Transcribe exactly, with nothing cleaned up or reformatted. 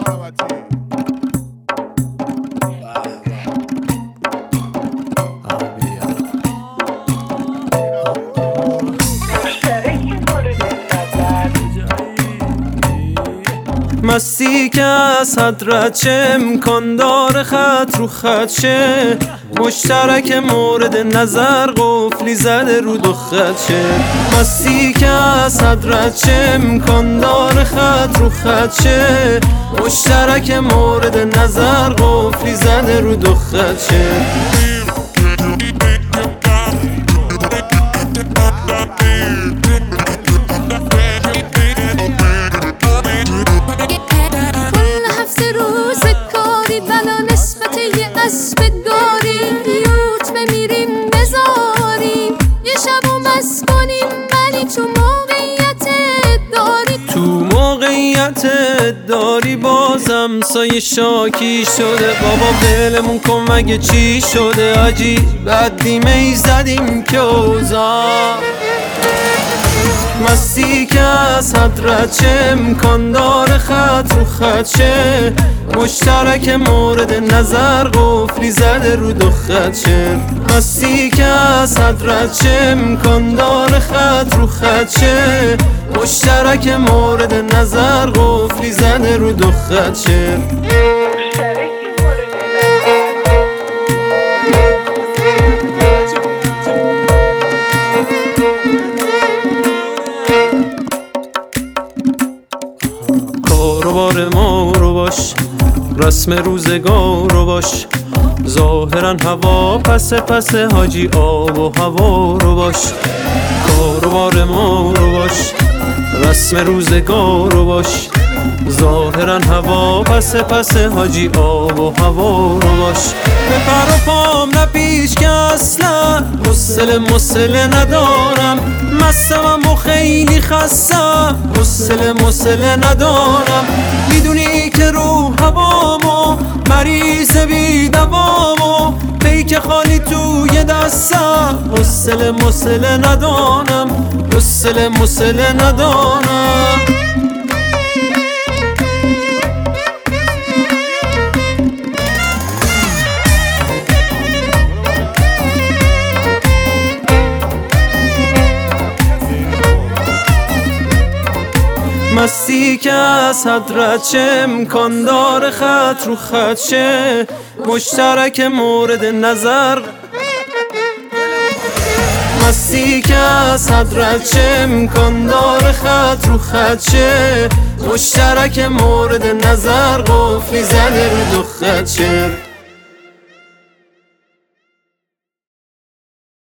مستی که از حضرت چه امکان داره خط رو خط شه، مشترک مورد نظر قفلی زده رو دو خط شه. مستی که از حضرت چه امکان داره خط رو خط شه، مشترک مورد نظر قفلی زده رو دو خط شه. اسب داری یوت بمیریم بذاریم یه شب و مست کنیم، ولی تو موقعیت داری تو موقعیت داری بازم سایه شاکی شده. بابا بلمون کن مگه چی شده عجیب بدیم ای زدیم که اوزا. مستی که از حضرت چه امکان داره خط رو خط شه، مشترک مورد نظر قفلی زده رو دو خط شه. مستی که از حضرت چه امکان داره خط رو خط شه، مشترک مورد نظر قفلی زده رو دو خط شه. کاروبار ما رو باش، رسم روزگار رو باش، ظاهرا هوا پس پس حاجی آب و هوا رو باش. کاروبار ما رو باش، رسم روزگار رو باش، ظاهرا هوا پس پس حاجی آب و هوا رو باش. به پر و پام نه پیش که اصلا حوصله مسله ندارم، مستم و خیلی خستم حوصله مسله ندارم. میدونی که رو هوامو مریض بی دوامو پیک خالی توی دستم حوصله مسله ندارم، حوصله مسله ندارم. مستی که از حضرت چه امکان داره خط رو خط شه، مشترک مورد نظر. مستی که از حضرت چه امکان داره خط رو خط شه، مشترک مورد نظر قفلی زده رو دو خط شه.